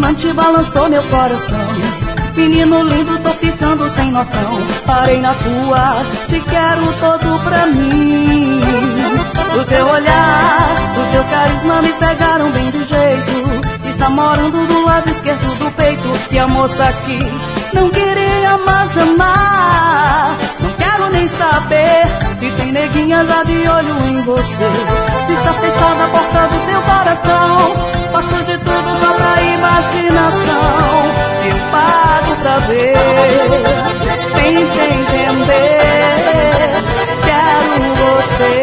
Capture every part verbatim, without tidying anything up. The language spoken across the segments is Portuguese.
fulminante balançou meu coração. Menino lindo, tô ficando sem noção. Parei na tua, te quero todo pra mim. O teu olhar, o teu carisma me pegaram bem do jeito. Está morando do lado esquerdo do peito. E a moça aqui não queria mais amar. Não quero nem saber se tem neguinha já de olho em você. Se está fechada a porta do teu coração, faço de tudo só pra imaginação. Eu pago pra ver, tente entender. Quero você.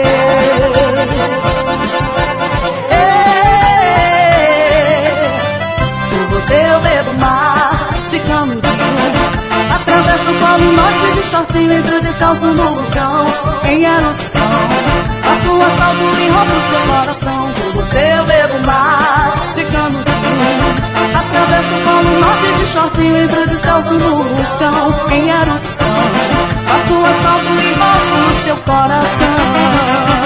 Por você eu bebo mar de canudinho. Atravesso o polo norte de shortinho, entro descalço no vulcão em erupção. Faço um assalto e roubo seu coração. Por você eu bebo mar de canudinho. Atravesso o polo norte de shortinho, entro descalço no vulcão em erupção. Faço um assalto e roubo seu coração.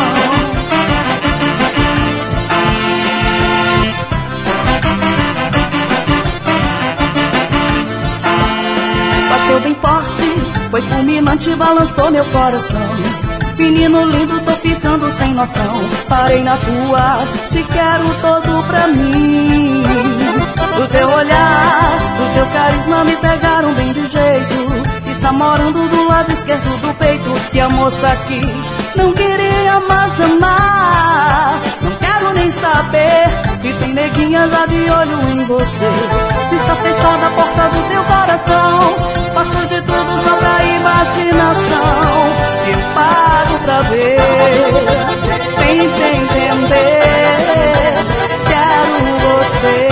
Bateu bem forte, foi fulminante, balançou meu coração. Menino lindo, tô ficando sem noção. Parei na tua, te quero todo pra mim. O teu olhar, o teu carisma me pegaram bem de jeito. Está morando do lado esquerdo do peito. E a moça aqui não queria mais amar. Não quero nem saber se tem neguinha já de olho em você. Se está fechada a porta do teu coração, faço de tudo só pra imaginação. Eu pago pra ver, tente entender. Quero você.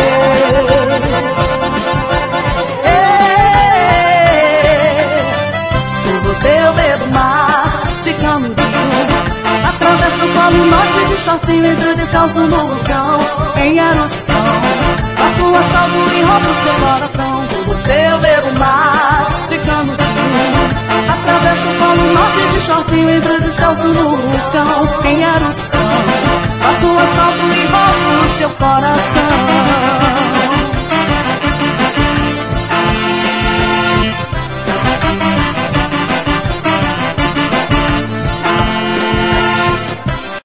Por você eu bebo mar de canudinho. Atravesso o polo norte de shortinho, entro descalço no vulcão em erupção. Faço um assalto e roubo seu coração. Por você eu bebo mar de canudinho. Atravesso o polo norte de shortinho, entro descalço no vulcão em erupção. Faço um assalto e roubo seu coração.